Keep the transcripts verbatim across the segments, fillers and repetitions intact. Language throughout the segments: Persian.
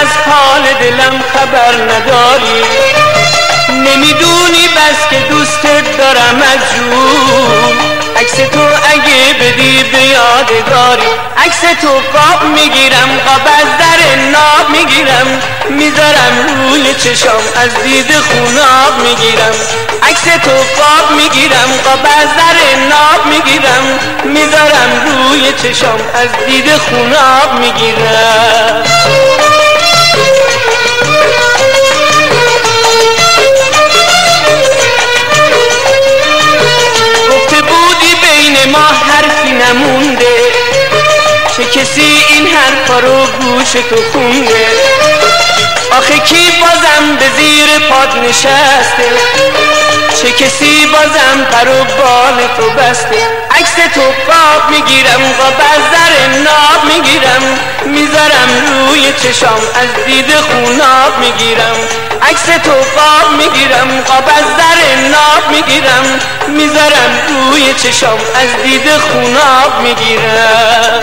از حال دلم خبر نداری، نمیدونی بس که دوستت دارم از جون. عکس تو اگه بدی به یادگاری، عکس تو قاب میگیرم، قاب از در ناب میگیرم، میذارم روی چشام از دید خوناب میگیرم. عکس تو قاب میگیرم، قاب از در ناب میگیرم، میذارم روی چشام از دید خوناب میگیرم. ما حرفی نمونده، چه کسی این حرفا رو گوش تو خونده؟ آخه کی بازم به زیر پاد نشسته؟ چه کسی بازم پر و بال تو بسته؟ عکس تو قاب میگیرم، قاب از در ناب میگیرم، میذارم روی چشام از دید خوناب میگیرم. عکس تو قاب میگیرم، قاب از در ناب میگیرم، میذارم روی چشام از دید خوناب میگیرم.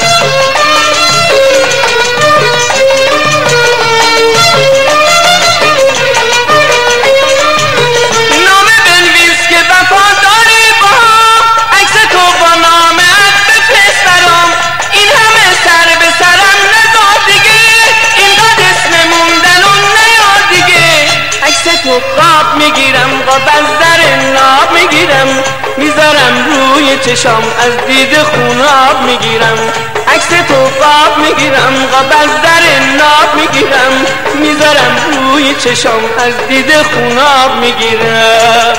نامه بنویس که وفاداری با عکس تو با نامت بفرستم. این همه سر به سرم نزار دیگه، اینقدر اسم موندن و نیار دیگه. عکس تو قاب میگیرم، قاب از در ناب میگیرم، میذارم روی چشام از دید خوناب میگیرم. عکس تو قاب میگیرم، قاب از در ناب میگیرم، میذارم روی چشام از دید خوناب میگیرم.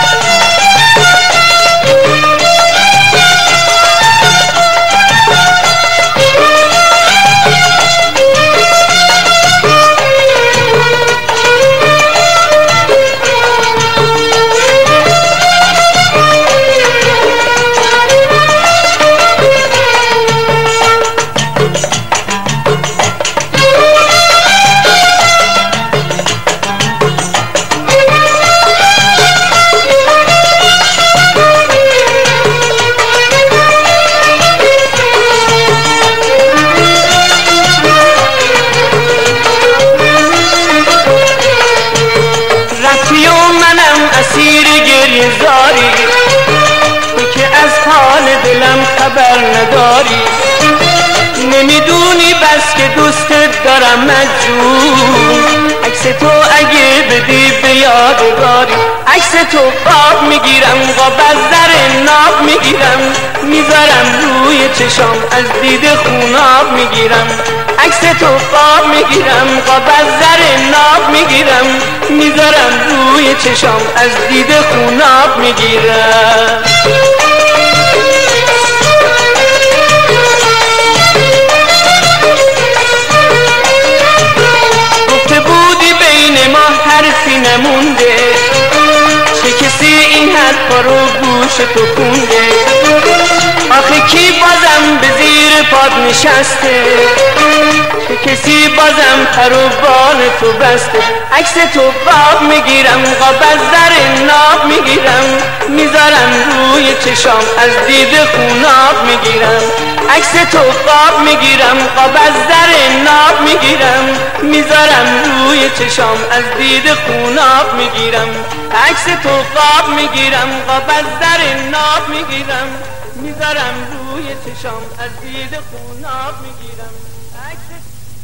اسیر گریه زاری، تو که از حال دلم خبر نداری، نمیدونی بس که دوستت دارم مجنون. عکس تو اگه بدی به یادگاری، عکس تو قاب میگیرم، قاب از در ناب میگیرم، میذارم روی چشام از دید خوناب میگیرم. عکس تو قاب میگیرم، قاب از در ناب میگیرم، میذارم روی چشام از دید خوناب میگیرم. گفته بودی بین ما حرفی نمونده، چه کسی این حرفا رو گوش تو خونده؟ آخه کی بازم به زیر پاد نشسته؟ چه کسی بازم پر و بال تو بسته؟ عکس تو قاب میگیرم، قاب از در ناب میگیرم، میذارم روی چشام از دید خوناب میگیرم. عکس تو قاب میگیرم، قاب از در ناب میگیرم، میذارم روی چشام از دید خوناب میگیرم. عکس تو قاب میگیرم، قاب از در ناب میگیرم، میذارم روی چشام از دید خوناب میگیرم.